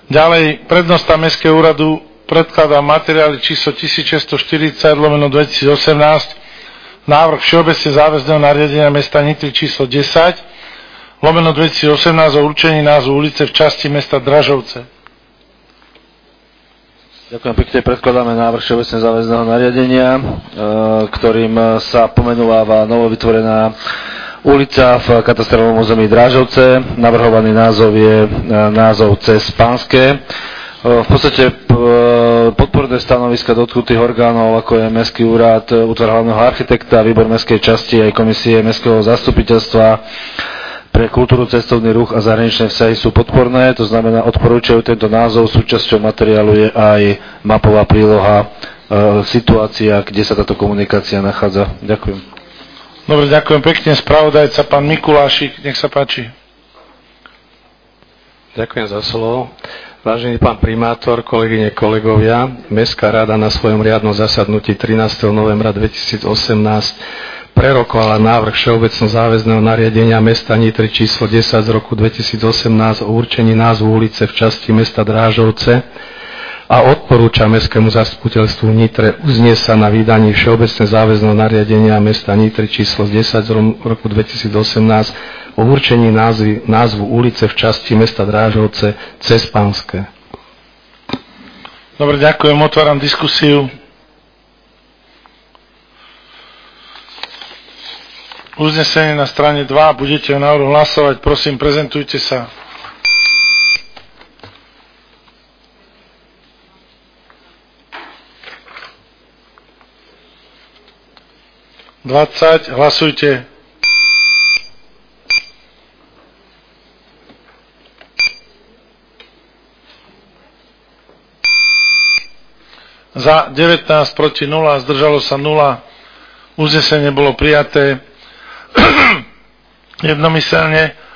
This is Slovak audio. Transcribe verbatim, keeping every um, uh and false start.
Ďalej, prednosta Mestského úradu predkladá materiály číslo tisícšesťstoštyridsať lomeno dvetisícosemnásť, návrh všeobecne záväzného nariadenia mesta Nitry číslo desať lomeno dvetisícosemnásť o určení názvu ulice v časti mesta Dražovce. Ďakujem pekne. Predkladáme návrh všeobecne záväzného nariadenia, ktorým sa pomenúva novovytvorená ulica v katastrálnom území Drážovce. Navrhovaný názov je názov Cez Pánske. V podstate podporné stanoviska dotknutých orgánov, ako je Mestský úrad, útvar hlavného architekta, výbor mestskej časti aj komisie mestského zastupiteľstva pre kultúru, cestovný ruch a zahraničné vzťahy sú podporné, to znamená odporúčajú tento názov. Súčasťou materiálu je aj mapová príloha, e, situácia, kde sa táto komunikácia nachádza. Ďakujem. Dobre, ďakujem pekne. Spravodajca pán Mikulášik, nech sa páči. Ďakujem za slovo. Vážený pán primátor, kolegyne, kolegovia, Mestská rada na svojom riadnom zasadnutí trinásteho novembra dvetisícosemnásť prerokovala návrh všeobecno záväzného nariadenia mesta Nitry číslo desať z roku dvetisícosemnásť o určení názvu ulice v časti mesta Drážovce a odporúča Mestskému zastupiteľstvu Nitre uzniesť sa na vydaní všeobecne záväzného nariadenia mesta Nitry číslo desať z roku dvetisícosemnásť o určení názvy, názvu ulice v časti mesta Drážovce Cez Pánske. Dobre, ďakujem. Otváram diskusiu. Uznesenie na strane dva, budete o návrhu hlasovať, prosím, prezentujte sa. dvadsať, hlasujte. Za devätnásť, proti nula, zdržalo sa nula. Uznesenie bolo prijaté jednomyselne.